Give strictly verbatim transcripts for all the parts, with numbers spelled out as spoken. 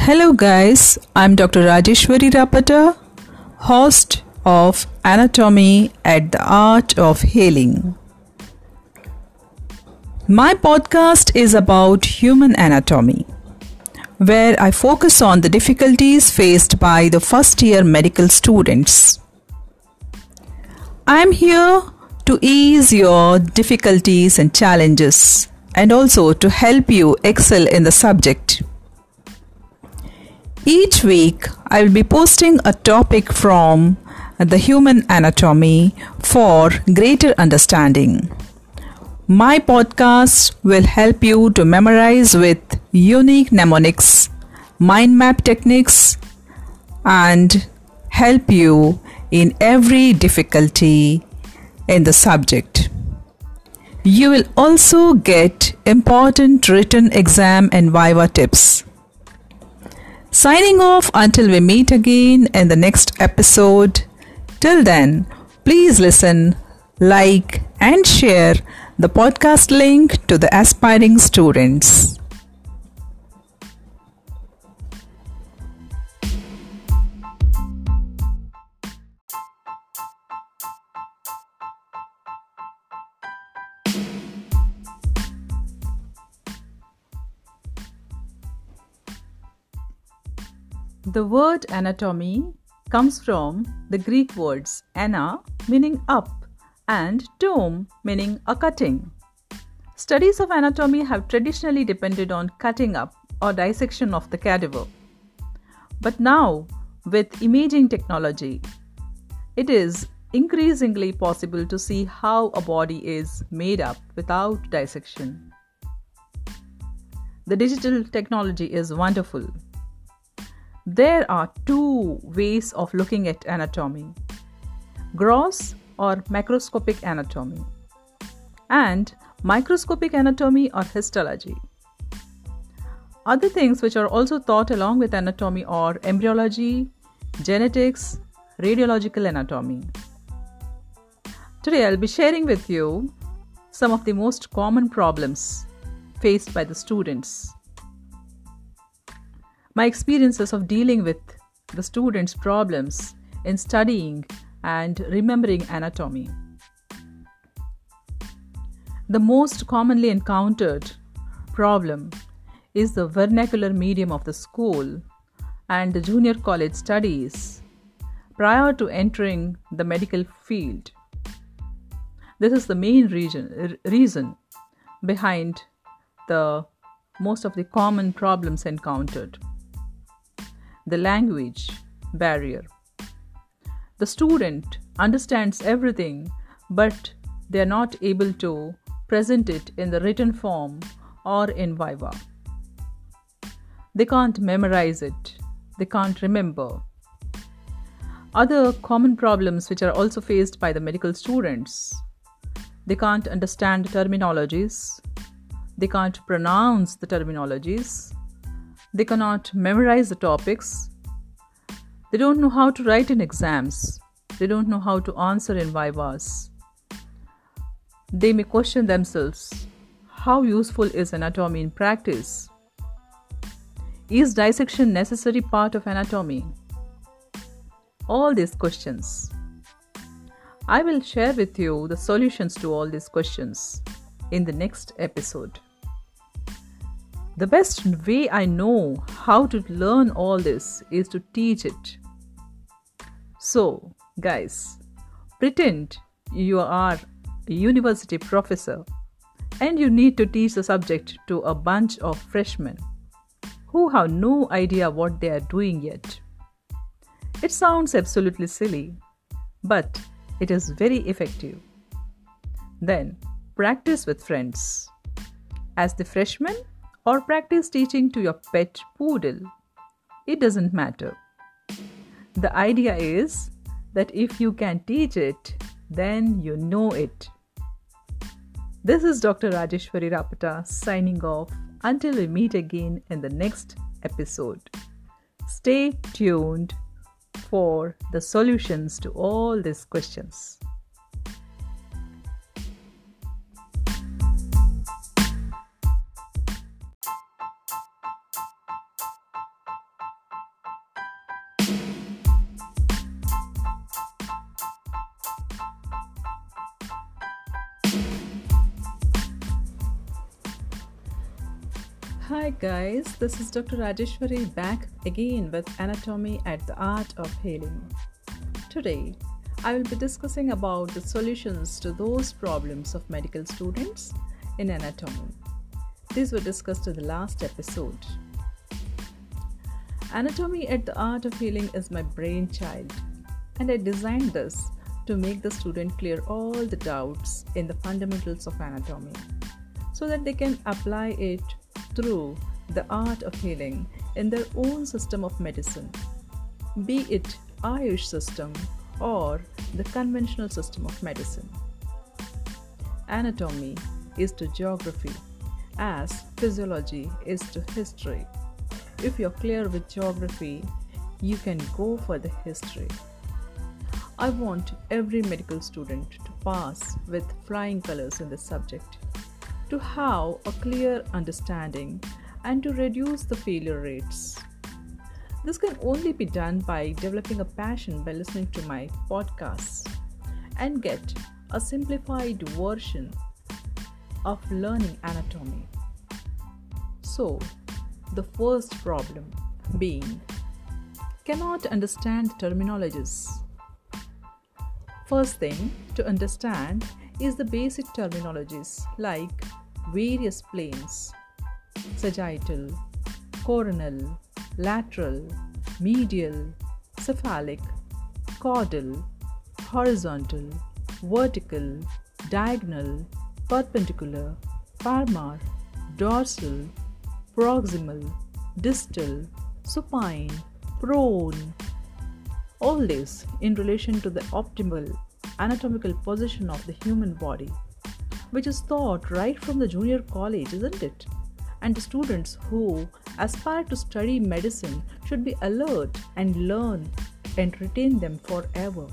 Hello, guys. I'm Doctor Rajeshwari Rapata, host of Anatomy at the Art of Healing. My podcast is about human anatomy, where I focus on the difficulties faced by the first year medical students. I'm here to ease your difficulties and challenges, and also to help you excel in the subject. Each week, I will be posting a topic from the human anatomy for greater understanding. My podcast will help you to memorize with unique mnemonics, mind map techniques, and help you in every difficulty in the subject. You will also get important written exam and viva tips. Signing off until we meet again in the next episode. Till then, please listen, like, and share the podcast link to the aspiring students. The word anatomy comes from the Greek words ana meaning up and tome meaning a cutting. Studies of anatomy have traditionally depended on cutting up or dissection of the cadaver. But now, with imaging technology, it is increasingly possible to see how a body is made up without dissection. The digital technology is wonderful. There are two ways of looking at anatomy: gross or macroscopic anatomy, and microscopic anatomy or histology. Other things which are also taught along with anatomy are embryology, genetics, radiological anatomy. Today I'll be sharing with you some of the most common problems faced by the students. My experiences of dealing with the students' problems in studying and remembering anatomy. The most commonly encountered problem is the vernacular medium of the school and the junior college studies prior to entering the medical field. This is the main reason, reason behind the most of the common problems encountered. The language barrier. The student understands everything, but they are not able to present it in the written form or in viva. They can't memorize it. They can't remember. Other common problems which are also faced by the medical students. They can't understand terminologies. They can't pronounce the terminologies. They cannot memorize the topics. They don't know how to write in exams. They don't know how to answer in vivas. They may question themselves, how useful is anatomy in practice? Is dissection necessary part of anatomy? All these questions. I will share with you the solutions to all these questions in the next episode. The best way I know how to learn all this is to teach it. So, guys, pretend you are a university professor and you need to teach the subject to a bunch of freshmen who have no idea what they are doing yet. It sounds absolutely silly, but it is very effective. Then, practice with friends. As the freshman, or practice teaching to your pet poodle. It doesn't matter. The idea is that if you can teach it, then you know it. This is Doctor Rajeshwari Rapata signing off until we meet again in the next episode. Stay tuned for the solutions to all these questions. Hi guys, this is Doctor Rajeshwari back again with Anatomy at the Art of Healing. Today, I will be discussing about the solutions to those problems of medical students in anatomy. These were discussed in the last episode. Anatomy at the Art of Healing is my brainchild, and I designed this to make the student clear all the doubts in the fundamentals of anatomy so that they can apply it through the art of healing in their own system of medicine, be it Ayush system or the conventional system of medicine. Anatomy is to geography as physiology is to history. If you're clear with geography, you can go for the history. I want every medical student to pass with flying colors in this subject, to have a clear understanding and to reduce the failure rates. This can only be done by developing a passion by listening to my podcasts and get a simplified version of learning anatomy. So, the first problem being cannot understand terminologies. First thing to understand is the basic terminologies like various planes, sagittal, coronal, lateral, medial, cephalic, caudal, horizontal, vertical, diagonal, perpendicular, palmar, dorsal, proximal, distal, supine, prone. All this in relation to the optimal anatomical position of the human body, which is taught right from the junior college, isn't it? And the students who aspire to study medicine should be alert and learn and retain them forever.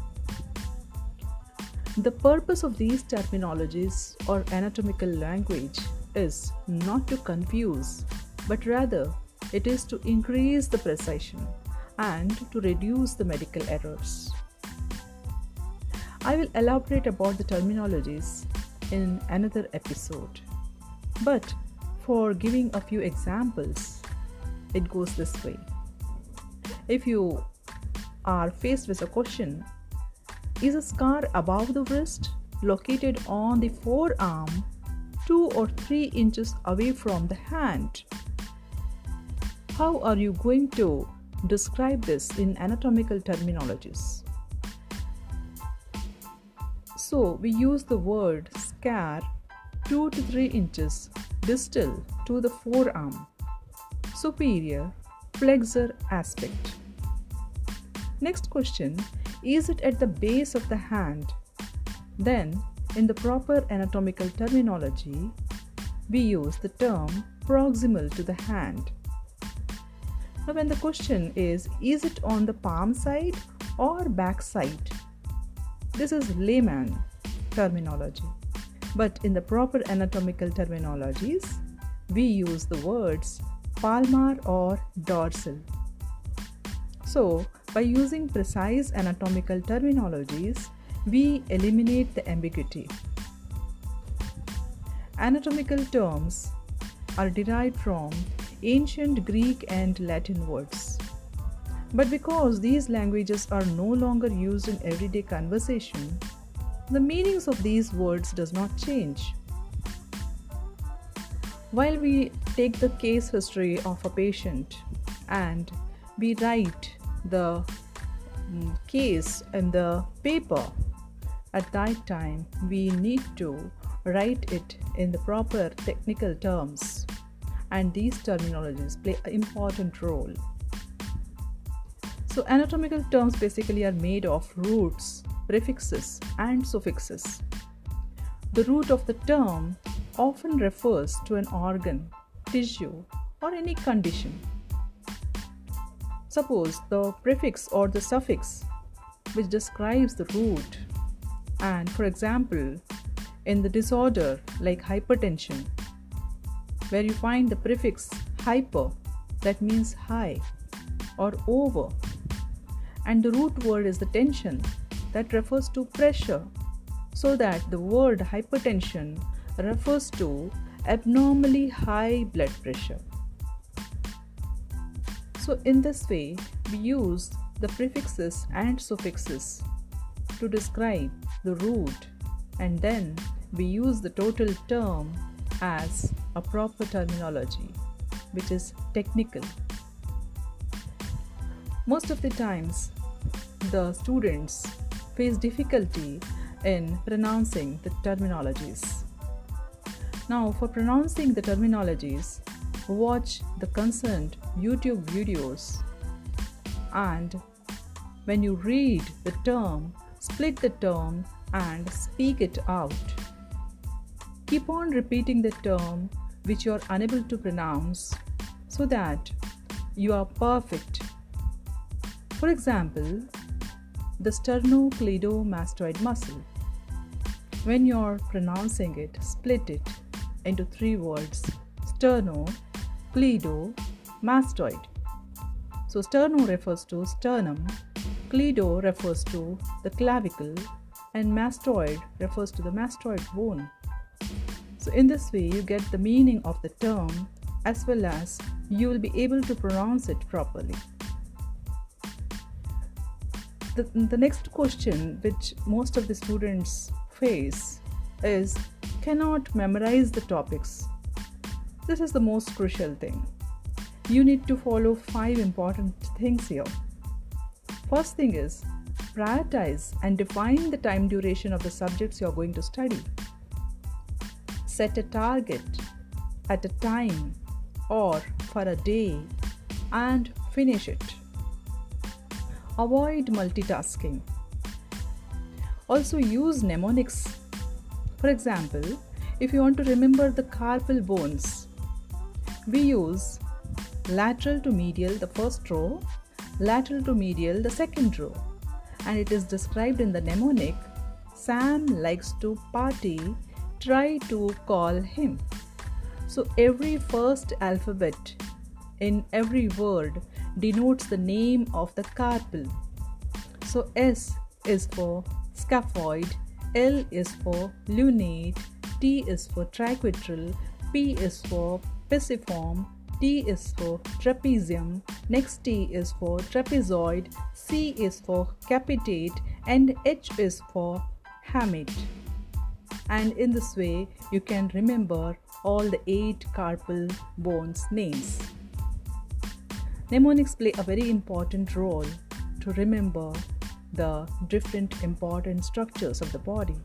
The purpose of these terminologies or anatomical language is not to confuse, but rather it is to increase the precision and to reduce the medical errors. I will elaborate about the terminologies in another episode, but for giving a few examples, it goes this way. If you are faced with a question, is a scar above the wrist located on the forearm two or three inches away from the hand? How are you going to describe this in anatomical terminologies? So we use the word scar two to three inches distal to the forearm, superior flexor aspect. Next question, is it at the base of the hand? Then in the proper anatomical terminology, we use the term proximal to the hand. Now when the question is, is it on the palm side or back side? This is layman terminology. But in the proper anatomical terminologies, we use the words palmar or dorsal. So, by using precise anatomical terminologies, we eliminate the ambiguity. Anatomical terms are derived from ancient Greek and Latin words. But because these languages are no longer used in everyday conversation, the meanings of these words does not change. While we take the case history of a patient and we write the um, case in the paper, at that time we need to write it in the proper technical terms, and these terminologies play an important role. So anatomical terms basically are made of roots, prefixes and suffixes. The root of the term often refers to an organ, tissue or any condition. Suppose the prefix or the suffix which describes the root, and for example in the disorder like hypertension, where you find the prefix hyper, that means high or over, and the root word is the tension, that refers to pressure, so that the word hypertension refers to abnormally high blood pressure. So in this way, we use the prefixes and suffixes to describe the root, and then we use the total term as a proper terminology, which is technical. Most of the times, the students face difficulty in pronouncing the terminologies. Now, for pronouncing the terminologies, watch the concerned YouTube videos, and when you read the term, split the term and speak it out. Keep on repeating the term which you are unable to pronounce so that you are perfect. For example, the sternocleidomastoid muscle. When you are pronouncing it, split it into three words: sterno, cleido, mastoid. So sterno refers to sternum, cleido refers to the clavicle, and mastoid refers to the mastoid bone. So in this way, you get the meaning of the term as well as you will be able to pronounce it properly. The, the next question which most of the students face is cannot memorize the topics. This is the most crucial thing. You need to follow five important things here. First thing is prioritize and define the time duration of the subjects you are going to study. Set a target at a time or for a day and finish it. Avoid multitasking. Also use mnemonics. For example, if you want to remember the carpal bones, we use lateral to medial the first row, lateral to medial the second row, and it is described in the mnemonic: Sam likes to party, try to call him. So every first alphabet in every word denotes the name of the carpal. So S is for scaphoid, L is for lunate, T is for triquetral, P is for pisiform, T is for trapezium, next T is for trapezoid, C is for capitate, and H is for hamate. And in this way, you can remember all the eight carpal bones names. Mnemonics play a very important role to remember the different important structures of the body.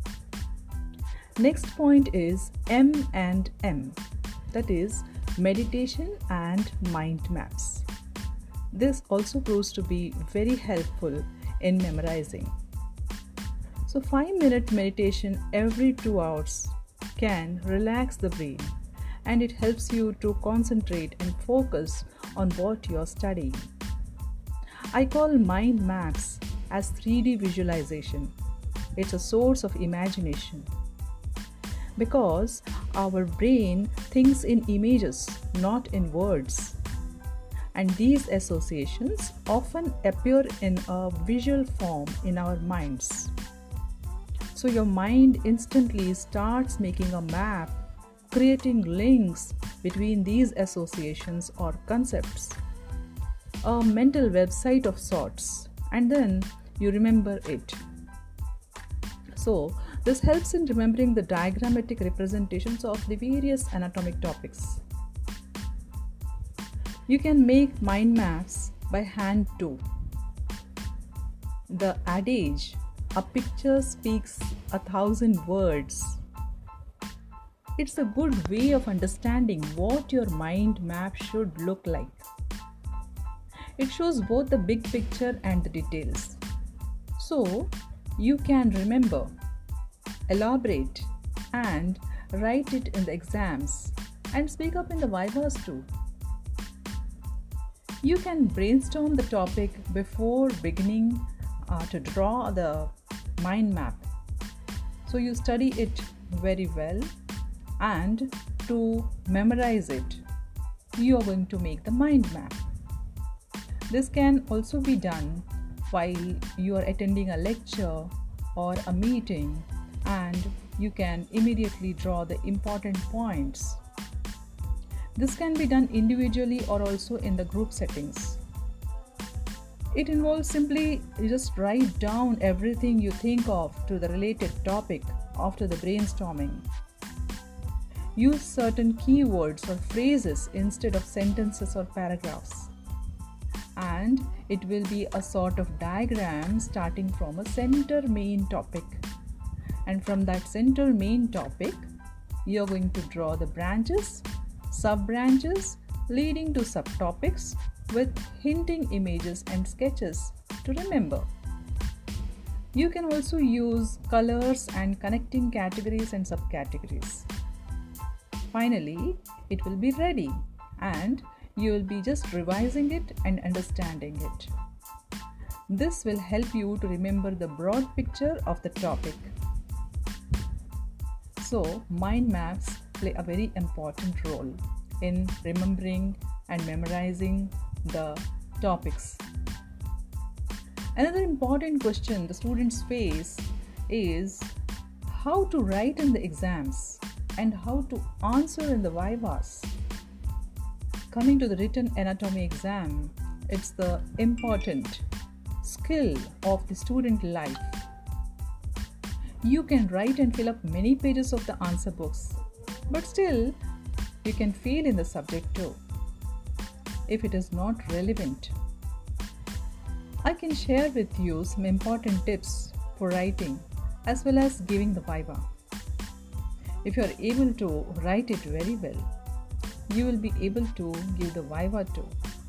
Next point is M and M, that is meditation and mind maps. This also proves to be very helpful in memorizing. So five minute meditation every two hours can relax the brain, and it helps you to concentrate and focus on what you are studying. I call mind maps as three D visualization. It's a source of imagination because our brain thinks in images, not in words. And these associations often appear in a visual form in our minds. So your mind instantly starts making a map, creating links between these associations or concepts, a mental website of sorts, and then you remember it. So this helps in remembering the diagrammatic representations of the various anatomic topics. You can make mind maps by hand too. The adage, a picture speaks a thousand words. It's a good way of understanding what your mind map should look like. It shows both the big picture and the details. So you can remember, elaborate, and write it in the exams and speak up in the vivas too. You can brainstorm the topic before beginning uh, to draw the mind map. So you study it very well, and to memorize it, you are going to make the mind map. This can also be done while you are attending a lecture or a meeting, and you can immediately draw the important points. This can be done individually or also in the group settings. It involves simply just write down everything you think of to the related topic after the brainstorming. Use certain keywords or phrases instead of sentences or paragraphs. And it will be a sort of diagram starting from a center main topic. And from that center main topic, you are going to draw the branches, sub-branches leading to subtopics with hinting images and sketches to remember. You can also use colors and connecting categories and subcategories. Finally, it will be ready and you will be just revising it and understanding it. This will help you to remember the broad picture of the topic. So, mind maps play a very important role in remembering and memorizing the topics. Another important question the students face is how to write in the exams and how to answer in the vivas. Coming to the written anatomy exam, it's the important skill of the student life. You can write and fill up many pages of the answer books, but still you can fail in the subject too if it is not relevant. I can share with you some important tips for writing as well as giving the viva. If you are able to write it very well, you will be able to give the viva too.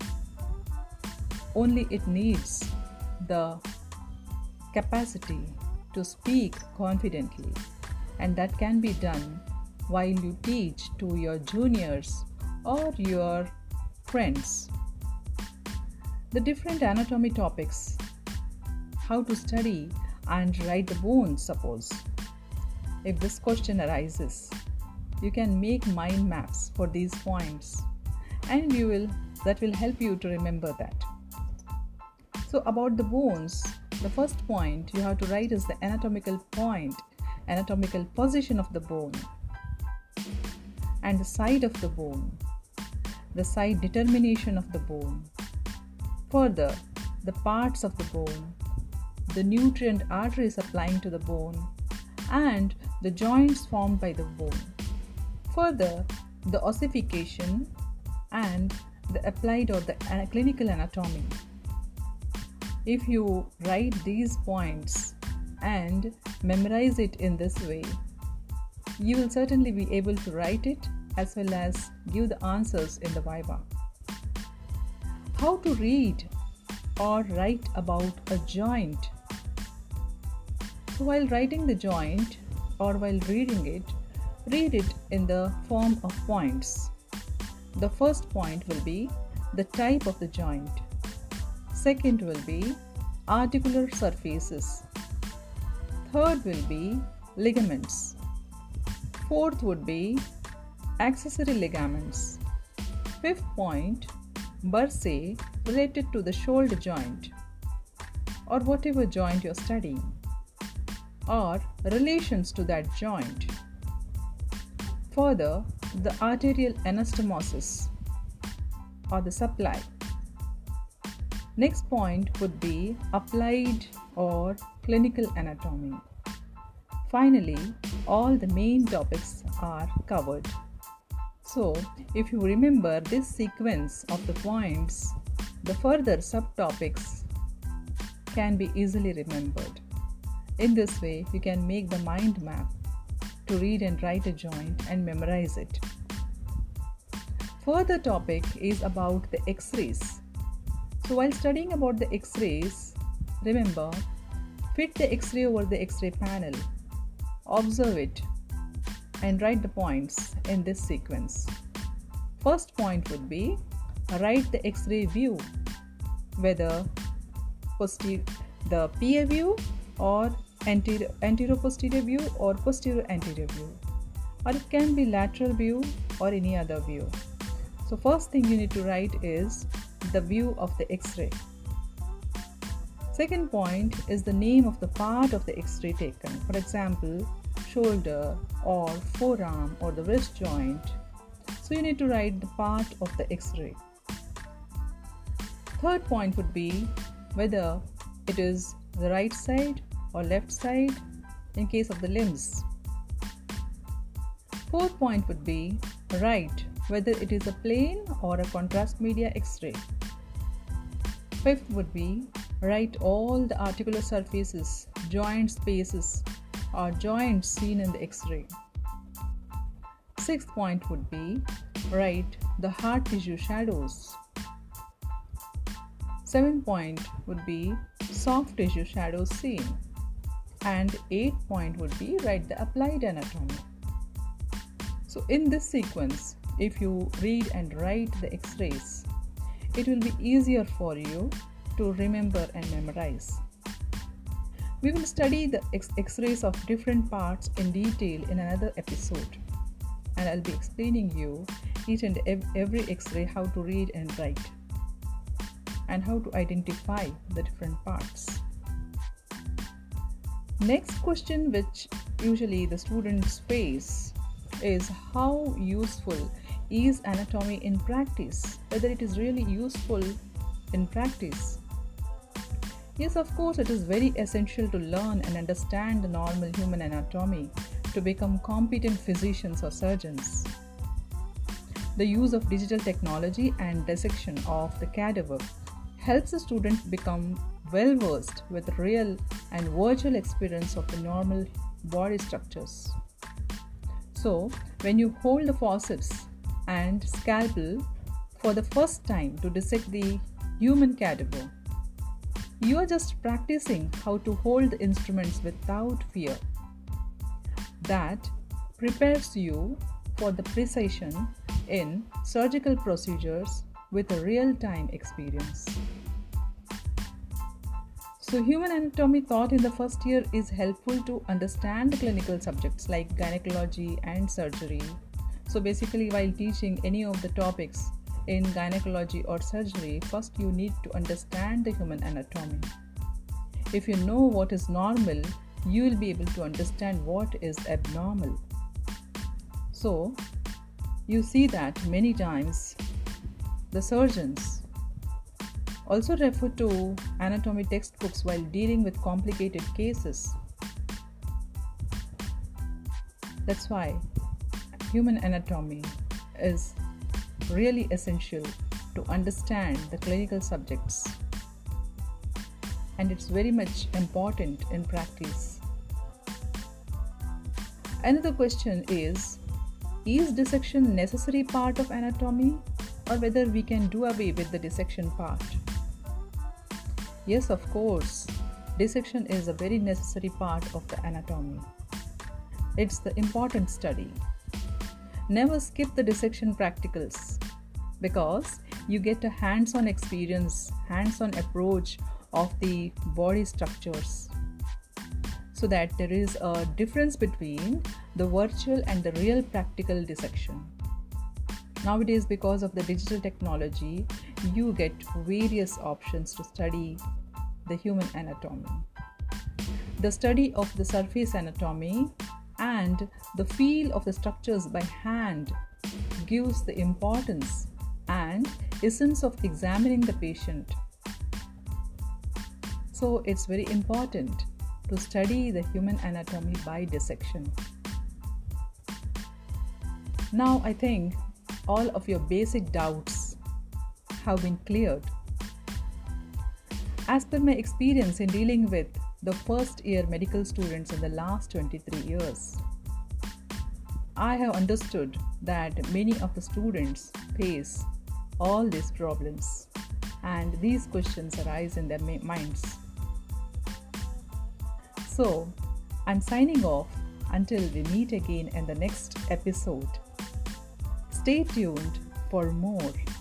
Only it needs the capacity to speak confidently, and that can be done while you teach to your juniors or your friends. The different anatomy topics, how to study and write the bones, suppose. If this question arises, you can make mind maps for these points and you will that will help you to remember that. So about the bones, the first point you have to write is the anatomical point, anatomical position of the bone and the side of the bone, the side determination of the bone, further the parts of the bone, the nutrient arteries applying to the bone and the joints formed by the bone, further the ossification and the applied or the clinical anatomy. If you write these points and memorize it in this way, you will certainly be able to write it as well as give the answers in the viva. How to read or write about a joint. So while writing the joint or while reading it, read it in the form of points. The first point will be the type of the joint. Second will be articular surfaces. Third will be ligaments. Fourth would be accessory ligaments. Fifth point, bursae related to the shoulder joint or whatever joint you're studying or relations to that joint. Further, the arterial anastomosis or the supply. Next point would be applied or clinical anatomy. Finally, all the main topics are covered. So, if you remember this sequence of the points, the further subtopics can be easily remembered. In this way, you can make the mind map to read and write a joint and memorize it. Further topic is about the X-rays. So while studying about the X-rays, remember, fit the X-ray over the X-ray panel, observe it and write the points in this sequence. First point would be write the X-ray view, whether poster- the P A view or anterior, anterior-posterior view or posterior-anterior view, or it can be lateral view or any other view. So first thing you need to write is the view of the X-ray. Second point is the name of the part of the X-ray taken. For example, shoulder or forearm or the wrist joint. So you need to write the part of the X-ray. Third point would be whether it is the right side or left side in case of the limbs. Fourth point would be write whether it is a plane or a contrast media X-ray. Fifth would be write all the articular surfaces, joint spaces or joints seen in the X-ray. Sixth point would be write the hard tissue shadows. Seventh point would be soft tissue shadows seen. And eighth point would be write the applied anatomy. So in this sequence, if you read and write the X-rays, it will be easier for you to remember and memorize. We will study the X-rays of different parts in detail in another episode, and I'll be explaining you each and every X-ray how to read and write and how to identify the different parts. Next question which usually the students face is how useful is anatomy in practice, whether it is really useful in practice. Yes, of course, it is very essential to learn and understand the normal human anatomy to become competent physicians or surgeons. The use of digital technology and dissection of the cadaver helps the student become well versed with real and virtual experience of the normal body structures. So, when you hold the forceps and scalpel for the first time to dissect the human cadaver, you are just practicing how to hold the instruments without fear. That prepares you for the precision in surgical procedures with a real-time experience. So human anatomy taught in the first year is helpful to understand the clinical subjects like gynecology and surgery. So basically, while teaching any of the topics in gynecology or surgery, first you need to understand the human anatomy. If you know what is normal, you will be able to understand what is abnormal. So you see that many times the surgeons also refer to anatomy textbooks while dealing with complicated cases. That's why human anatomy is really essential to understand the clinical subjects, and it's very much important in practice. Another question is, is dissection necessary part of anatomy, or whether we can do away with the dissection part? Yes, of course, dissection is a very necessary part of the anatomy. It's the important study. Never skip the dissection practicals, because you get a hands-on experience, hands-on approach of the body structures, so that there is a difference between the virtual and the real practical dissection. Nowadays, because of the digital technology, you get various options to study the human anatomy. The study of the surface anatomy and the feel of the structures by hand gives the importance and essence of examining the patient. So it's very important to study the human anatomy by dissection. Now I think all of your basic doubts have been cleared. As per my experience in dealing with the first year medical students in the last twenty-three years, I have understood that many of the students face all these problems and these questions arise in their minds. So, I'm signing off until we meet again in the next episode. Stay tuned for more.